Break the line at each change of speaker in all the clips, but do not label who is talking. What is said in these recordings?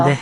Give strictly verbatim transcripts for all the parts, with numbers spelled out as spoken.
ده.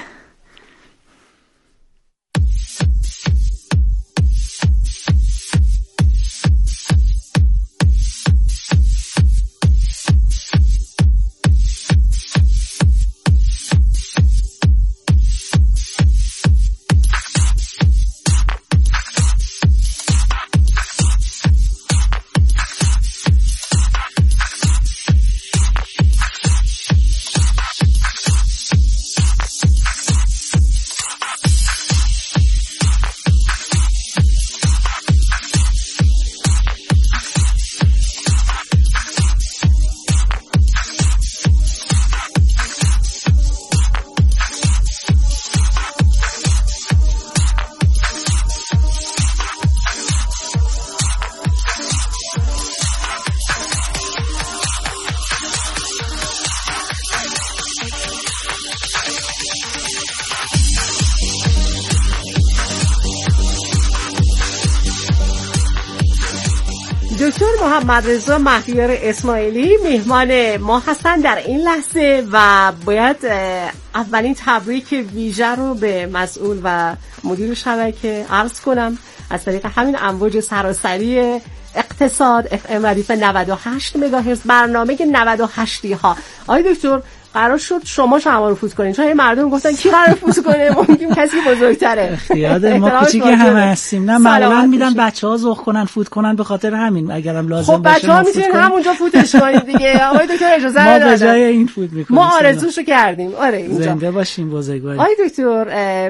دکتر محمد رضا مهدیار اسماعیلی مهمان ما هستن در این لحظه و باید اولین تبریک ویژه رو به مسئول و مدیر شبکه عرض کنم از طریق همین امواج سراسری اقتصاد اف ام ردیف نود و هشت مگاهرتز برنامه نود و هشتی ها. آقای دکتر قرار شد شما شما رو فوت کنین، چون مردم گفتن کی قرار فوت کنه، ما میگیم کسی بزرگتره.
اختیار ما کوچیک همه هستیم. نه معمولا میدن بچه‌ها ذوق کنن فوت کنن، به خاطر همین اگرم لازم
خب باشه خب بچه‌ها میتونن همونجا فوتش کنید دیگه. آقای دکتر اجازه ندادن، ما به
جای این فوت میکنیم.
ما آرزوشو کردیم. آره اینجا
زنده باشین بزرگوار.
آقای دکتر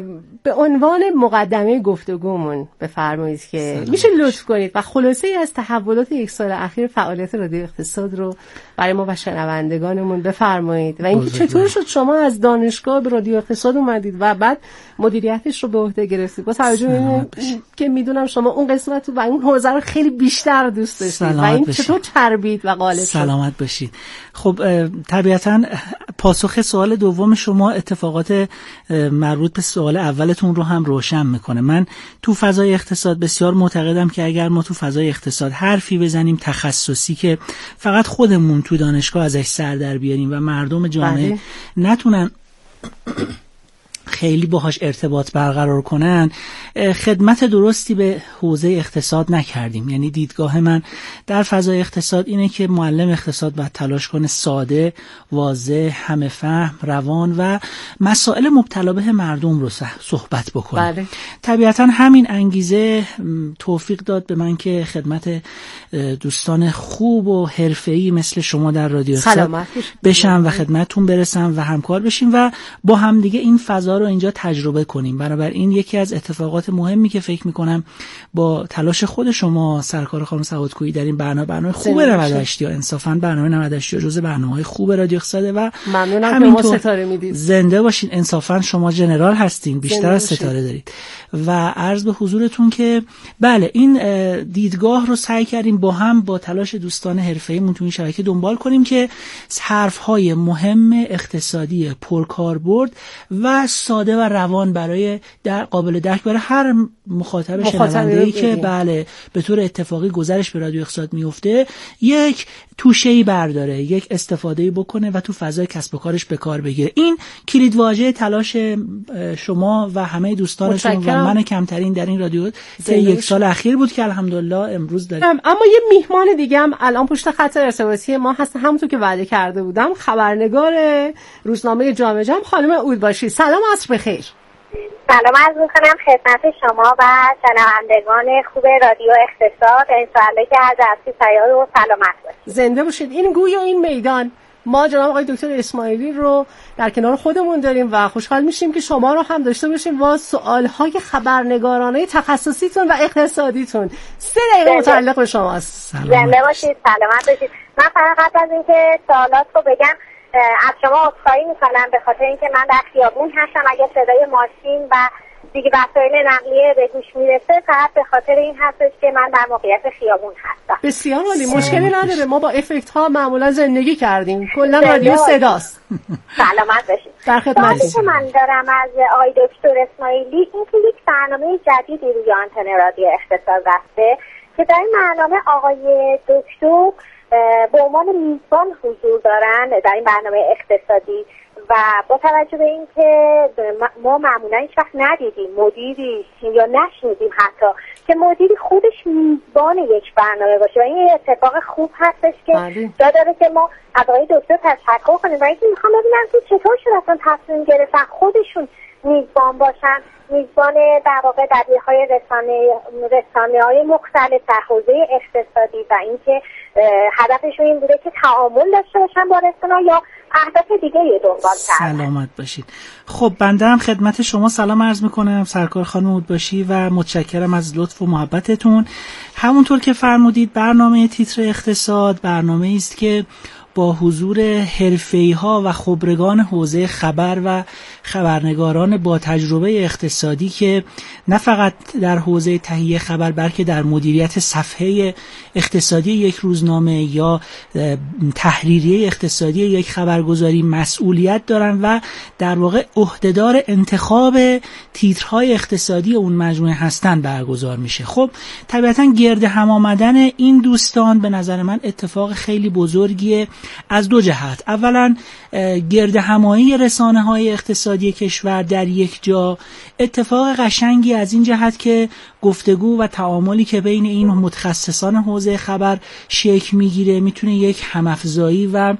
به عنوان مقدمه گفتگومون بفرمایید که میشه لطف کنید و خلاصه ای از تحولات یک سال اخیر فعالیت رادیو اقتصاد رو برای ما و شنوندگانمون بفرمایید و اینکه چطور شد شما از دانشگاه به رادیو اقتصاد اومدید و بعد مدیریتش رو به عهده گرفتید. با توجه به این که میدونم شما اون قسمت و اون حوزه رو خیلی بیشتر دوست داشتید و این بشید. چطور چربید و غالب شد؟
سلامت باشید. خب طبیعتاً پاسخ سوال دوم شما اتفاقات مربوط به سوال اولتون رو هم روشن میکنه. من تو فضای اقتصاد بسیار معتقدم که اگر ما تو فضای اقتصاد حرفی بزنیم تخصصی که فقط خودمون تو دانشگاه ازش سر در بیاریم و مردم جامعه بله. نتونن خیلی باهاش ارتباط برقرار کنن، خدمت درستی به حوزه اقتصاد نکردیم. یعنی دیدگاه من در فضای اقتصاد اینه که معلم اقتصاد باید تلاش کنه ساده، واضح، همه فهم، روان و مسائل مبتلا به مردم رو صحبت بکنه. بله. طبیعتا همین انگیزه توفیق داد به من که خدمت دوستان خوب و حرفه‌ای مثل شما در رادیو اقتصاد بشم و خدمتتون برسم و همکار بشیم و با هم دیگه این فضا رو اینجا تجربه کنیم. بنابراین یکی از اتفاقات مهمی که فکر میکنم با تلاش خود شما سرکار خانم سوادکویی در این برنامه برنامه خوب نود و هشت یا انصافا برنامه نود و هشت جزء برنامه‌های خوب رادیو اقتصاد و
ممنونم که ما ستاره میدید.
زنده باشین. انصافا شما جنرال هستین، بیشتر از ستاره دارید. و عرض به حضورتون که بله این دیدگاه رو سعی کردیم با هم با تلاش دوستان حرفه‌ایمون تو این شبکه دنبال کنیم که حرف‌های مهم اقتصادی پرکاربرد و ساده و روان برای در قابل درک برای هر مخاطب شنونده‌ای که بله به طور اتفاقی گذرش به رادیو اقتصاد میفته یک توشه‌ای برداره، یک استفاده‌ای بکنه و تو فضای کسب و کارش به کار بگیره. این کلید واژه تلاش شما و همه دوستانتون و من کمترین در این رادیو طی یک سال اخیر بود که الحمدلله امروز داریم.
اما یه میهمان دیگه هم الان پشت خط ارتباطی ما هست، همونطور که وعده کرده بودم، خبرنگار روزنامه جامعه جمع خانم اودباشی. سلام عصر بخیر.
سلام عرض می‌کنم خدمت شما و شنوندگان خوب رادیو اقتصاد. انشاءالله که از عصر سیار و سلامت باشید.
زنده باشید. این گوی و این میدان ما جناب آقای دکتر اسماعیلی رو در کنار خودمون داریم و خوشحال میشیم که شما رو هم داشته باشیم با سوال‌های خبرنگارانه تخصصیتون و اقتصادیتون. سه دقیقه متعلق به شماست.
زنده باشید، سلامت باشید. من فقط قبل از اینکه سوالات رو بگم از شما عذرخواهی میکنم به خاطر اینکه من در خیابون هستم. اگه صدای ماشین و دیگه وسایل نقلیه به گوش میرسه فقط به خاطر این هستش که من در موقعیت خیابون هستم.
بسیار عالی، مشکلی نداره. ما با افکت ها معمولا زندگی کردیم. کلا رادیو صداست.
سلامت باشید.
در خدمتتون.
سوالی که من دارم از آقای دکتر اسماعیلی این که یک برنامه جدیدی روی آنتن رادیو اقتصاد رفته که در این برنامه آقای دکتر به عنوان میزبان حضور دارن در این برنامه اقتصادی و با توجه به این که ما معمولا هیچ وقت ندیدیم مدیری یا نشنیدیم حتی که مدیری خودش میزبان یک برنامه باشه و این اتفاق خوب هستش که جا داره که ما از آقای دکتر تشکر کنیم و اینکه میخوام ببینم که چطور شد اصلا تصمیم گرفتن خودشون میزبان باشن، میزبان در واقع دبیرهای رسانه رسانه های مختلف در حوزه اقتصادی و اینکه هدفشون این بوده که تعامل داشته باشن با رسانه یا اهداف دیگه یه دنبال کردن.
سلامت باشید. خب بنده هم خدمت شما سلام عرض میکنم سرکار خانم اودباشی و متشکرم از لطف و محبتتون. همونطور که فرمودید برنامه تیتر اقتصاد برنامه است که با حضور حرفه‌ای‌ها و خبرگان حوزه خبر و خبرنگاران با تجربه اقتصادی که نه فقط در حوزه تهیه خبر بلکه در مدیریت صفحه اقتصادی یک روزنامه یا تحریریه اقتصادی یک خبرگزاری مسئولیت دارن و در واقع عهدهدار انتخاب تیترهای اقتصادی اون مجموعه هستن برگزار میشه. خب طبیعتاً گرد هم آمدن این دوستان به نظر من اتفاق خیلی بزرگیه از دو جهت. اولا گرد همایی رسانه های اقتصادی کشور در یک جا اتفاق قشنگی از این جهت که گفتگو و تعاملی که بین این متخصصان حوزه خبر شکل میگیره میتونه یک همافزایی و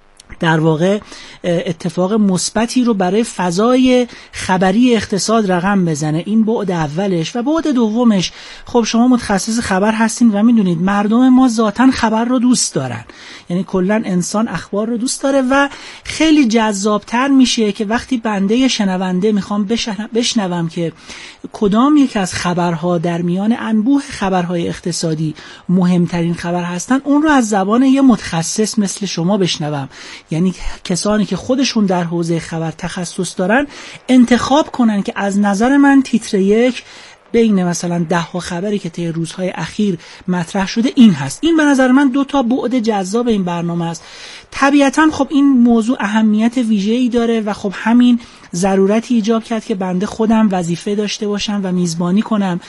در واقع اتفاق مثبتی رو برای فضای خبری اقتصاد رقم بزنه. این بعد اولش. و بعد دومش خب شما متخصص خبر هستین و میدونید مردم ما ذاتاً خبر رو دوست دارن، یعنی کلا انسان اخبار رو دوست داره و خیلی جذابتر میشه که وقتی بنده شنونده میخوام بشنوم که کدام یک از خبرها در میان انبوه خبرهای اقتصادی مهمترین خبر هستن اون رو از زبان یه متخصص مثل شما بشنوم، یعنی کسانی که خودشون در حوزه خبر تخصص دارن انتخاب کنن که از نظر من تیتر یک بین مثلا ده ها خبری که طی روزهای اخیر مطرح شده این هست. این به نظر من دو تا بعد جذاب این برنامه است. طبیعتا خب این موضوع اهمیت ویژه‌ای داره و خب همین ضرورتی ایجاب کرد که بنده خودم وظیفه داشته باشم و میزبانی کنم.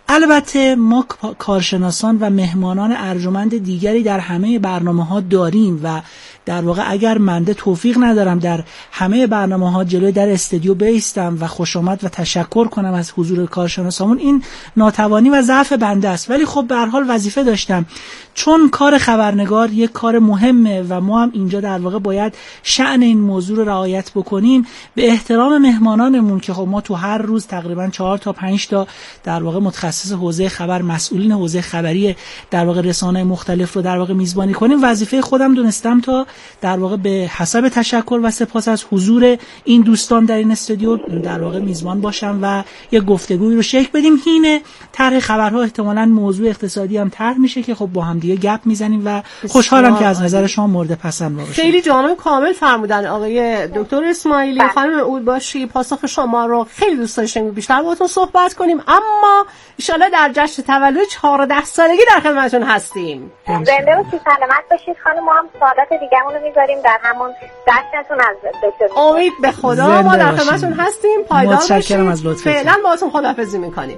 البته ما کارشناسان و مهمانان ارجمند دیگری در همه برنامه‌ها داریم و در واقع اگر منده توفیق ندارم در همه برنامه‌ها جلوی در استودیو بیستم و خوش آمد و تشکر کنم از حضور کارشناسامون، این ناتوانی و ضعف بنده است. ولی خب به هر حال وظیفه داشتم، چون کار خبرنگار یک کار مهمه و ما هم اینجا در واقع باید شأن این موضوع رو رعایت بکنیم به احترام مهمانانمون که خب ما تو هر روز تقریبا چهار تا پنج تا در واقع متخصص حوزه خبر، مسئولین حوزه خبری در واقع رسانه‌های مختلف رو در واقع میزبانی کنیم. وظیفه خودم دونستم تا در واقع به حسب تشکر و سپاس از حضور این دوستان در این استودیو در واقع میزبان باشم و یک گفتگویی رو شکل بدیم. هینه طرح خبرها احتمالاً موضوع اقتصادی هم طرح میشه که خب با هم دیگه گپ میزنیم و خوشحالم که از نظر شما مورد پسند باشه.
خیلی جامع کامل فرمودن آقای دکتر اسماعیلی. خانم اودباشی پاسخ شما رو خیلی دوست داشتیم بیشتر باهاتون صحبت کنیم، اما ان شاءالله در جشن تولد چهارده سالگی در خدمتتون هستیم.
زنده و سلامت باشید خانم. ما هم سوالات دیگه‌مون رو می‌ذاریم در همون جشنتون از دکتر.
امید به خدا ما در خدمتتون هستیم. پایدار باشید.
متشکرم از لطفتون.
فعلا باهاتون خداحافظی می‌کنیم.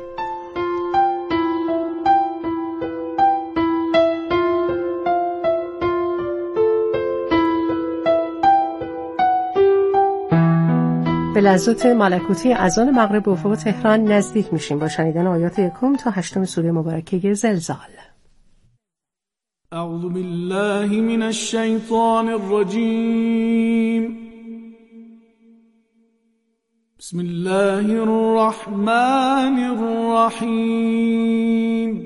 به لحظات ملکوتی اذان مغرب به افق تهران نزدیک میشیم با شنیدن آیات یکم تا هشتم سوره مبارکه زلزال.
اعوذ بالله من الشیطان الرجیم. بسم الله الرحمن الرحیم.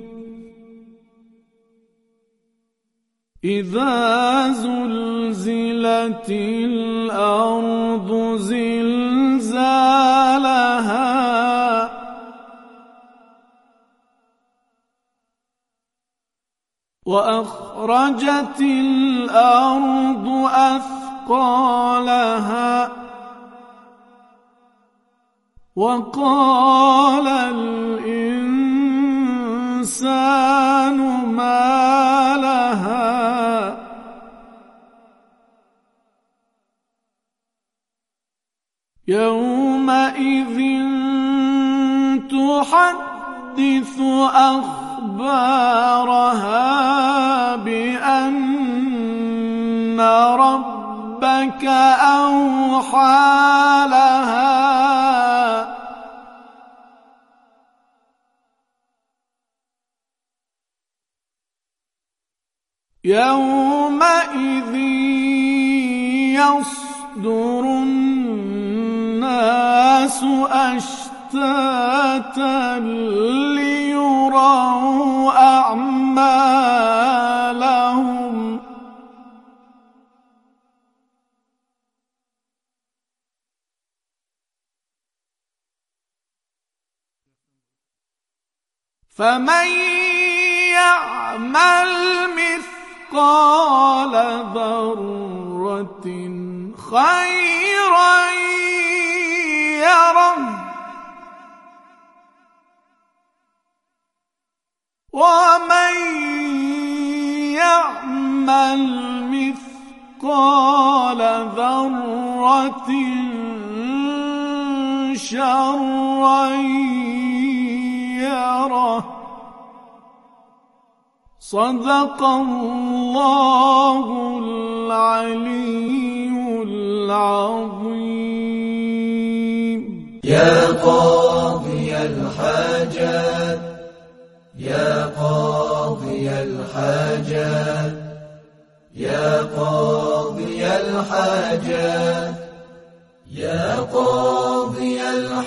اذا زلزلت الارض زلزالها وأخرجت الأرض أثقالها وقال الإنسان ما لها يومئذ تحدث أخبارها بأن ربك ربك أوحى لها يومئذ يصدر الناس أشتاتا ليروا أعمالهم فمن يعمل مثقال ذرة خيرا يره ومن يعمل مثقال ذرة شرا يره. صدق الله العلي العظيم.
يا قاضي الحاجات يا قاضي الحاجات يا قاضي الحاجات يا قاضي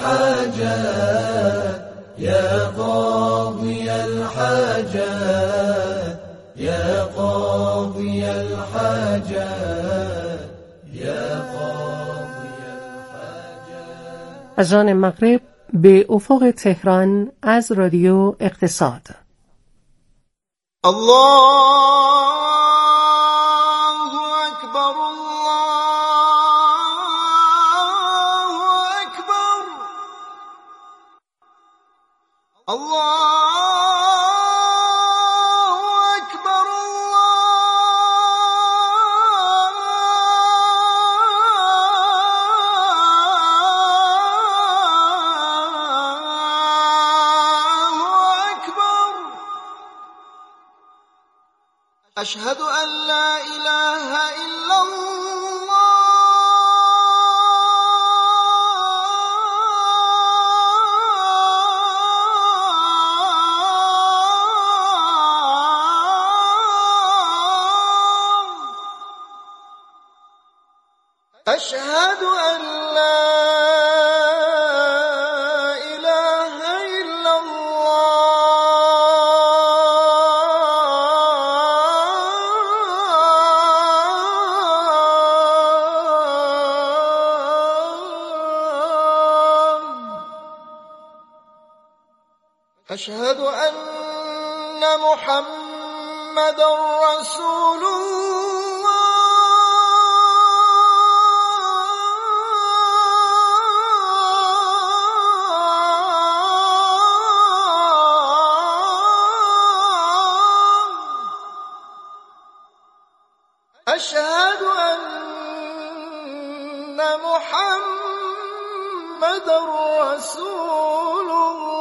الحاجات يا قاضي الحاجات يا قاضي الحاجات يا قاضي الحاجات.
اذان مغرب به افق تهران از رادیو اقتصاد.
الله اکبر الله اکبر الله أشهد أن لا إله إلا الله أشهد أن لا أشهد أن محمد رسول الله أشهد أن محمد رسول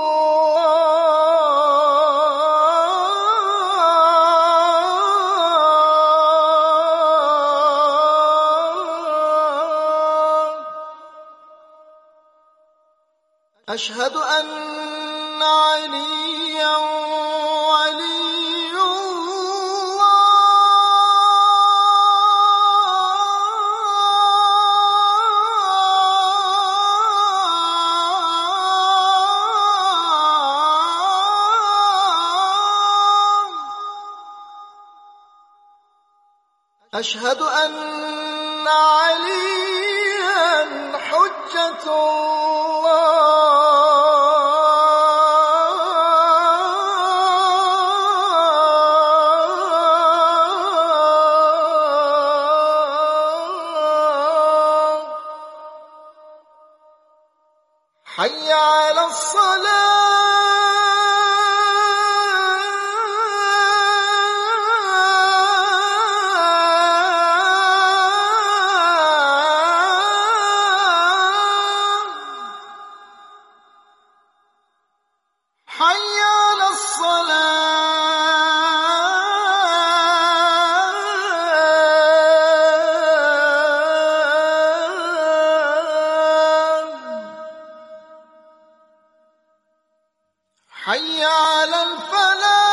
أشهد أن عليا ولي الله أشهد أن عليا حجة الله حي على الصلاة حي على الصلاة حي على الفلاح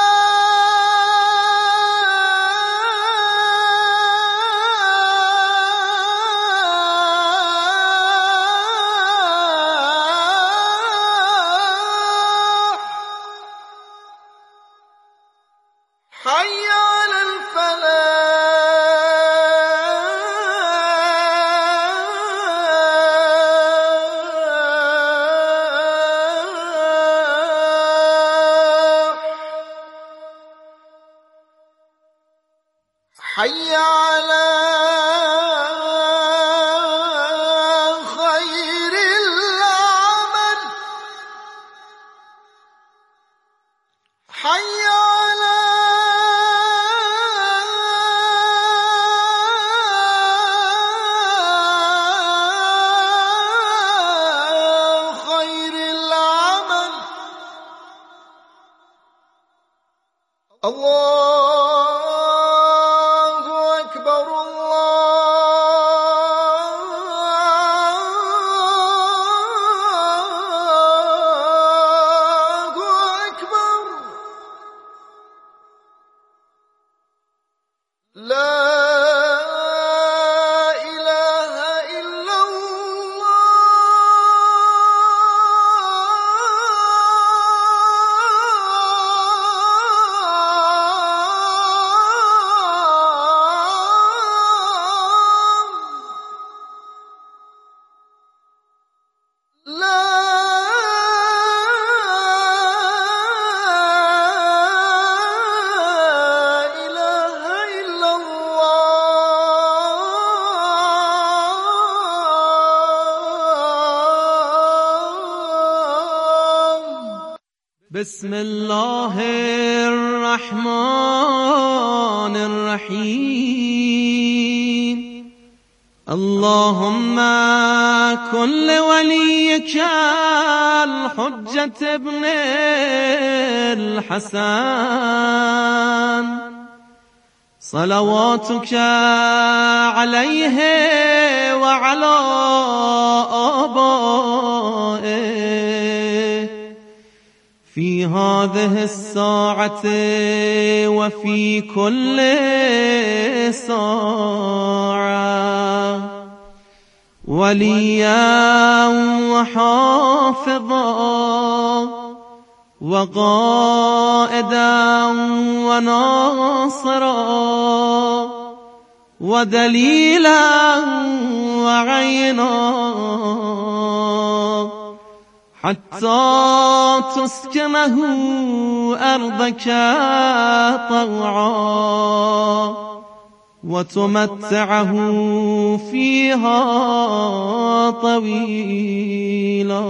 حي على الفلاح حي على خير العمل حي على خير العمل الله أكبر الله أكبر لا إله إلا الله لا إله إلا الله
بسم الله الرحمن الرحيم اللهم كن لوليك الحجة ابن الحسن صلواتك عليه وعلى آبائه في هذه الساعة وفي كل ساعة وليا وحافظا وقائدا وناصرا ودليلا وعينا حتى تسكنه أرضك طوعا وتمتعه فيها طويلا.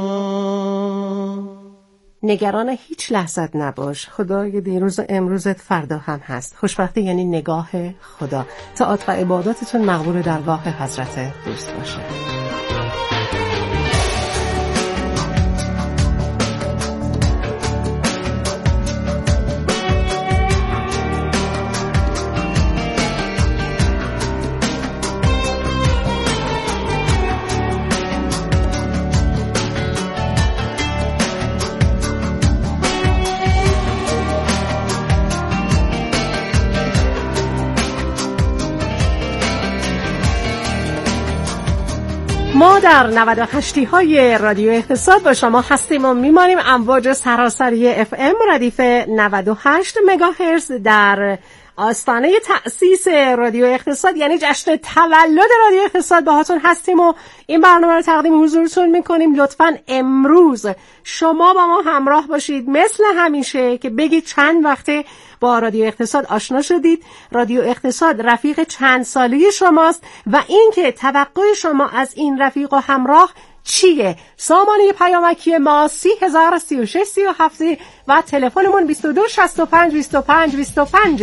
نگران هیچ لحظت نباش، خدای دیروز و امروزت فردا هم هست. خوشبختی یعنی نگاه خدا. طاعات و عباداتتون مقبول درگاه حضرت دوست باشه. ما در نود و هشت های رادیو اقتصاد با شما هستیم و میمانیم. امواج سراسری اف ام ردیف نود و هشت مگاهرتز در آستانه تأسیس رادیو اقتصاد، یعنی جشن تولد رادیو اقتصاد باهاتون هستیم و این برنامه رو تقدیم حضورتون میکنیم. لطفاً امروز شما با ما همراه باشید، مثل همیشه که بگید چند وقته با رادیو اقتصاد آشنا شدید. رادیو اقتصاد رفیق چند ساله شماست و اینکه توقع شما از این رفیق و همراه چیه؟ سامانه پیامکی ما سی هزار سی و شش سی و هفت و تلفنمون بیست و دو شصت و پنج بیست و پنج بیست و پنج.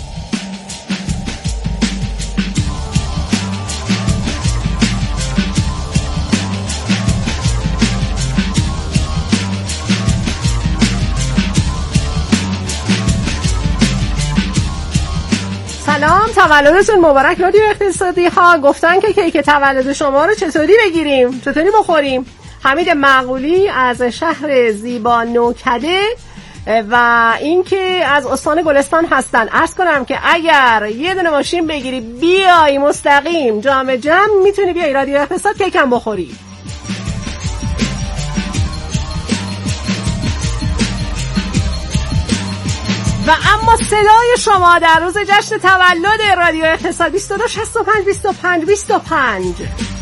سلام، تولدتون مبارک رادیو اقتصادی ها. گفتن که کیک تولد شما رو چطوری بگیریم، چطوری بخوریم؟ حمید معقولی از شهر زیبا نوکده و اینکه از استان گلستان هستن. عرض کنم که اگر یه دونه ماشین بگیری بیای مستقیم جام جم میتونی بیای رادیو اقتصاد کیکم بخوری. و اما صدای شما در روز جشن تولد رادیو اقتصاد بیست و دو شصت و پنج بیست و پنج بیست و پنج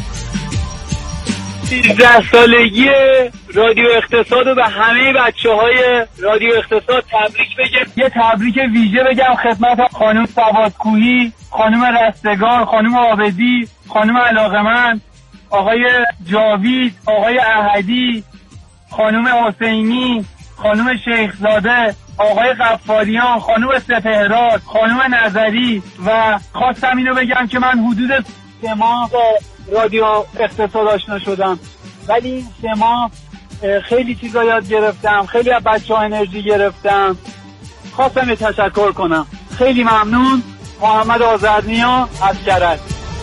سیزده سالگی رادیو اقتصاد و به همه بچه های رادیو اقتصاد تبریک بگم. یه تبریک ویژه بگم خدمت خانم سوادکوهی، خانم رستگار، خانم عابدی، خانم علاقمند، آقای جاوید، آقای احدی، خانم حسینی، خانم شیخزاده، آقای غفاریان، خانم سپهراد، خانم نظری. و خواستم اینو بگم که من حدود سه ماه با رادیو اقتصاد آشنا شدم، ولی این سه ماه خیلی چیزا یاد گرفتم، خیلی از بچه‌ها انرژی گرفتم. خواستم یه تشکر کنم. خیلی ممنون. محمد آذرنیا از کرج.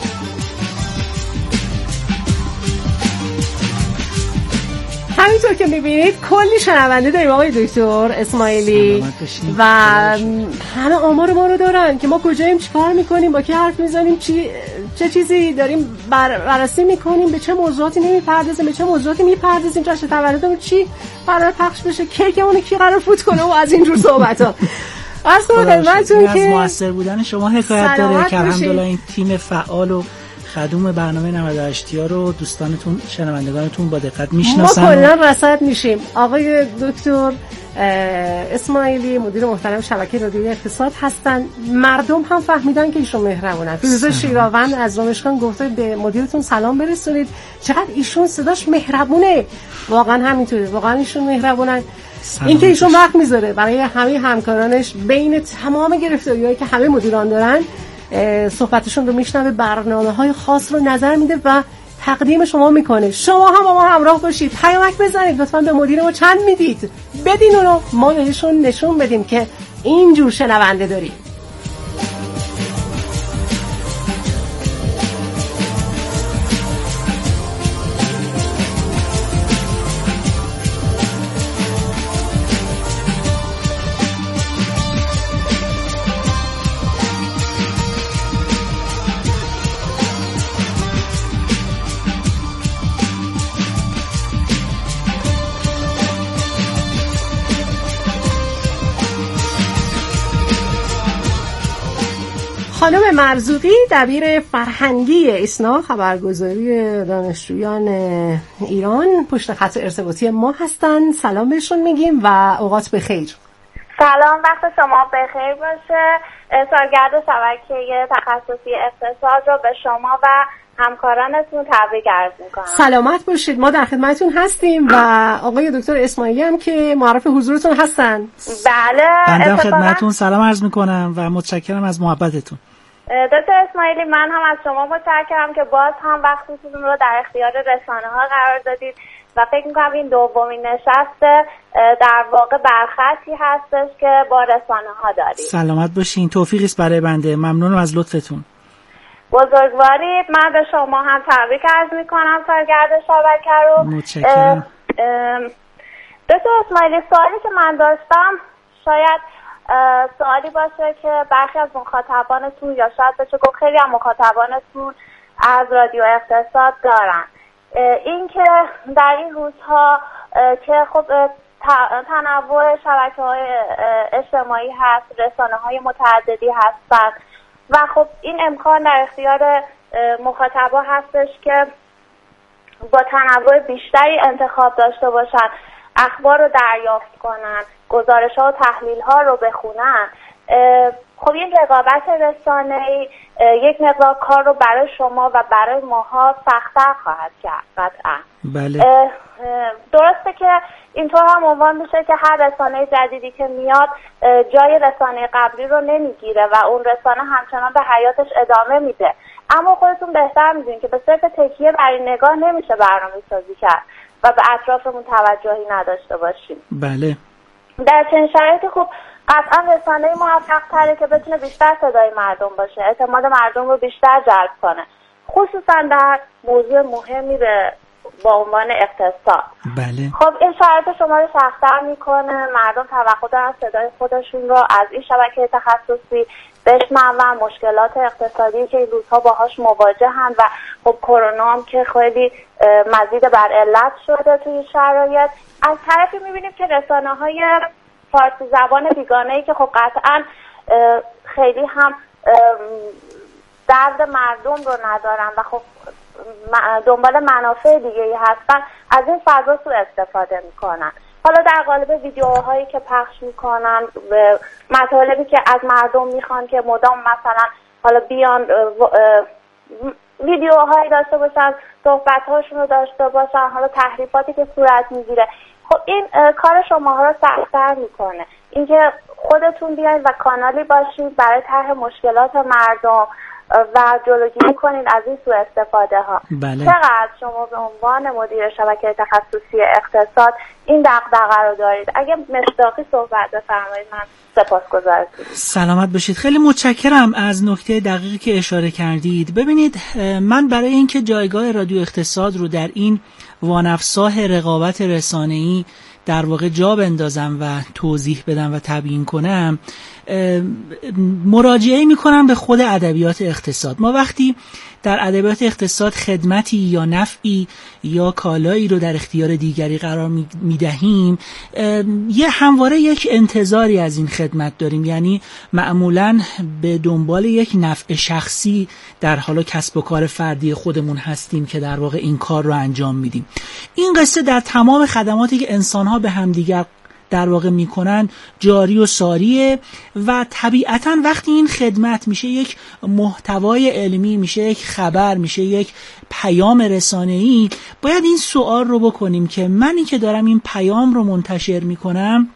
همینطور که میبینید کلی شنونده داریم آقای دکتر اسماعیلی و همه آمار ما رو دارن که ما کجاییم، چیکار میکنیم، با کی حرف میزنیم، چی چه چیزی داریم بر... بررسی میکنیم، به چه موضوعاتی نمیپردازیم، به چه موضوعاتی میپردازیم، جشن تولدمون چی قرار پخش بشه، کیکمون کی قرار فوت کنه و از این جور صحبتا. عرض کنم خدمتتون که
از موثر بودن شما حکایت داره که الحمدلله این تیم فعال و خدوم برنامه نود و هشت رو دوستانتون شنوندگانتون با دقت میشناسن.
ما کلا رصد میشیم. آقای دکتر اسماعیلی مدیر محترم شبکه رادیویی اقتصاد هستن. مردم هم فهمیدن که ایشون مهربونن. فیروزه شیراوند از رامشگان گفته به مدیرتون سلام برسونید. چقدر ایشون صداش مهربونه. واقعا همینطوره. واقعا ایشون مهربونن. این که ایشون وقت میذاره برای همه همکارانش بین تمام گرفتاری‌هایی که همه مدیران دارن صحبتشون رو میشنوه، برنامه‌های خاص رو نظر میده و تقدیم شما میکنه. شما هم با ما همراه باشید، پیامک بزنید، لطفاً به مدیر ما چند میدید بدین اونو ما بهشون نشون بدیم که اینجور شنونده داریم. خانم مرزوقی دبیر فرهنگی ایسنا خبرگزاری دانشجویان ایران پشت خط ارتباطی ما هستن. سلام بهشون میگیم و اوقات بخیر.
سلام، وقت شما بخیر باشه. سالگرد شبکه تخصصی اقتصاد رو به شما و همکارانتون تبریک عرض میکنم.
سلامت باشید، ما در خدمتتون هستیم و آقای دکتر اسماعیلی هم که معرف حضورتون هستن.
بله،
بنده خدمتتون سلام عرض میکنم و متشکرم از محبتتون.
دکتر اسماعیلی، من هم از شما متشکرم که باز هم وقتتون رو در اختیار رسانه ها قرار دادید و فکر میکنم این دومین نشست در واقع برخطی هستش که با رسانه ها دارید.
سلامت باشین، توفیقی است برای بنده. ممنونم از لطفتون.
بزرگوارید. من به شما هم تبریک عرض میکنم سالگرد شبکه رو.
متشکرم.
دکتر اسماعیلی، سوالی که من داشتم شاید سوالی باشه که برخی از مخاطبانتون یا شاید بشه گفت خیلی از مخاطبانتون از رادیو اقتصاد دارن. این که در این روزها که خب تنوع شبکه‌های اجتماعی هست، رسانه‌های متعددی هستن و خب این امکان در اختیار مخاطبا هستش که با تنوع بیشتری انتخاب داشته باشن، اخبار رو دریافت کنن، گزارش‌ها و تحلیل‌ها رو بخونن. خب این رقابت رسانه‌ای یک مقدار کار رو برای شما و برای ماها سخت‌تر خواهد کرد قطعاً.
بله.
درسته که اینطور هم عنوان میشه که هر رسانه جدیدی که میاد جای رسانه قبلی رو نمیگیره و اون رسانه همچنان به حیاتش ادامه میده، اما خودتون بهتر میدونید که به صرف تکیه بر این نگاه نمیشه برنامه سازی کرد و به اطرافمون توجهی نداشته باشیم.
بله.
در چنین شرایطی خب قطعا رسانه موفق تره که بتونه بیشتر صدای مردم باشه، اعتماد مردم رو بیشتر جلب کنه، خصوصا در موضوع مهمی به
با عنوان اقتصاد.
بله.
خب این شرایط شما رو سخت‌تر میکنه. مردم توقع دارن صدای خودشون رو از این شبکه تخصصی بشنون. مشکلات اقتصادی که این روزها باهاش مواجهن و خب کرونا هم که خیلی مزید بر علت شده توی شرایط. از طرفی میبینیم که رسانه‌های فارسی زبان بیگانه‌ای که خب قطعاً خیلی هم درد مردم رو ندارن و خب دنبال منافع دیگه‌ای هستن، از این فضا سوء استفاده میکنن. حالا در قالب ویدیوهایی که پخش میکنن، مطالبی که از مردم میخوان که مدام مثلا حالا بیان ویدیوهایی داشته باشن، صحبت‌هاشون رو داشته باشن، حالا تحریفاتی که صورت میگیره، خب این کار شماها رو سخت‌تر میکنه. اینکه خودتون بیاین و کانالی باشید برای طرح مشکلات مردم و جلوگیری کنید از این سوء استفاده ها.
بله.
چقدر شما به عنوان مدیر شبکه تخصصی اقتصاد این دغدغه رو دارید؟ اگه مصداقی صحبت بفرمایید من سپاسگزارم.
سلامت باشید. خیلی متشکرم از نکته دقیقی که اشاره کردید. ببینید من برای اینکه جایگاه رادیو اقتصاد رو در این وانفساه رقابت رسانه‌ای در واقع جا بندازم و توضیح بدم و تبیین کنم، مراجعه میکنم به خود ادبیات اقتصاد. ما وقتی در ادبیات اقتصاد خدمتی یا نفعی یا کالایی رو در اختیار دیگری قرار میدهیم، یه همواره یک انتظاری از این خدمت داریم، یعنی معمولاً به دنبال یک نفع شخصی در حال کسب و کار فردی خودمون هستیم که در واقع این کار رو انجام میدیم. این قصه در تمام خدماتی که انسان‌ها به همدیگر در واقع میکنن جاری و ساریه و طبیعتاً وقتی این خدمت میشه یک محتوای علمی، میشه یک خبر، میشه یک پیام رسانه‌ای، باید این سوال رو بکنیم که منی که دارم این پیام رو منتشر میکنم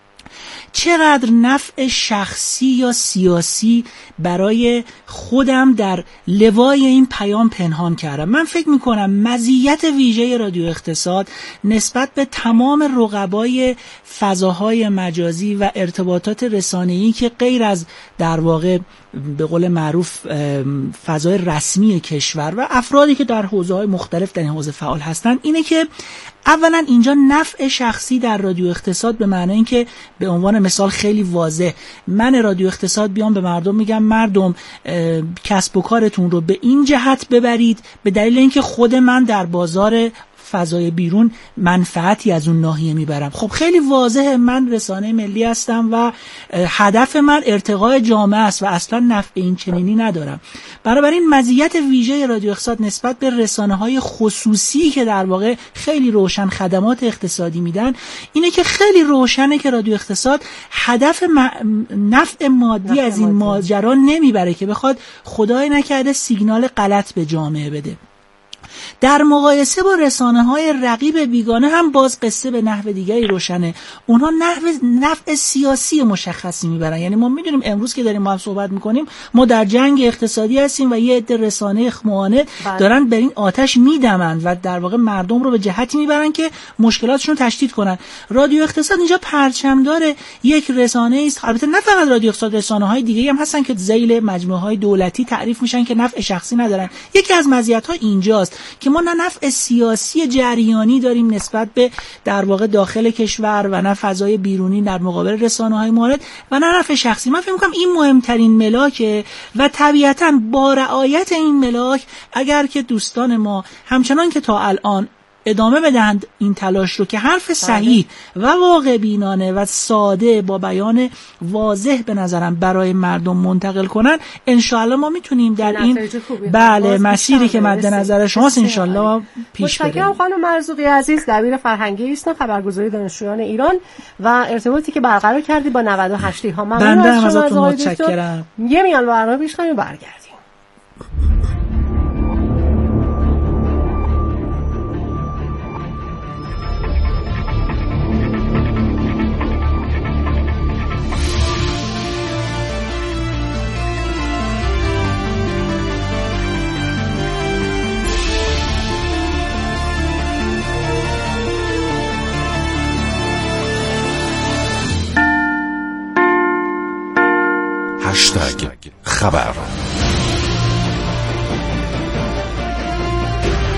چقدر نفع شخصی یا سیاسی برای خودم در لوای این پیام پنهان کردم. من فکر میکنم مزیت ویژه رادیو اقتصاد نسبت به تمام رقبای فضاهای مجازی و ارتباطات رسانه‌ای که غیر از در واقع به قول معروف فضای رسمی کشور و افرادی که در حوزه‌های مختلف در این حوزه فعال هستند، اینه که اولا اینجا نفع شخصی در رادیو اقتصاد به معنی اینکه به عنوان مثال خیلی واضح من رادیو اقتصاد بیام به مردم میگم مردم کسب و کارتون رو به این جهت ببرید به دلیل اینکه خود من در بازار فضای بیرون منفعتی از اون ناحیه میبرم. خب خیلی واضحه من رسانه ملی هستم و هدف من ارتقاء جامعه است و اصلا نفع این چنینی ندارم. بنابراین مزیت ویژه رادیو اقتصاد نسبت به رسانه‌های خصوصی که در واقع خیلی روشن خدمات اقتصادی میدن اینه که خیلی روشنه که رادیو اقتصاد هدف نفع مادی از این ماجرا نمیبره که بخواد خدای نکرده سیگنال غلط به جامعه بده. در مقایسه با رسانه‌های رقیب بیگانه هم باز قصه به نحو دیگری روشنه. اونها نحو نفع سیاسی مشخصی میبرن. یعنی ما میدونیم امروز که داریم ما هم صحبت میکنیم ما در جنگ اقتصادی هستیم و یه عده رسانه معاند دارن بر این آتش میدمند و در واقع مردم رو به جهتی میبرن که مشکلاتشون رو تشدید کنن. رادیو اقتصاد اینجا پرچمدار یک رسانه است. البته نه فقط رادیو اقتصاد، رسانه‌های دیگه‌ای هم هستن که ذیل مجموعه‌های دولتی تعریف میشن که نفع شخصی ندارن. یکی از مزیت‌ها اینجاست که ما نه نفع سیاسی جریانی داریم نسبت به در واقع داخل کشور و نه فضای بیرونی در مقابل رسانه‌های مورد و نه نفع شخصی. من فکر می‌کنم این مهمترین ملاکه و طبیعتاً با رعایت این ملاک اگر که دوستان ما همچنان که تا الان ادامه بدهند این تلاش رو که حرف صحیح و واقع بینانه و ساده با بیان واضح به نظرم برای مردم منتقل کنن، انشاءالله ما میتونیم در این بله مسیری که مد نظر شماست انشاءالله پیش بریم.
متشکرم خانم مرزوقی عزیز، دبیر فرهنگی ایسنا خبرگزاری دانشجویان ایران و ارتباطی که برقرار کردی با نود و هشت ها.
ممنون از شما. ازتون متشکرم.
یه میان برنامه پیش کنیم برگردیم.
هشتگ خبر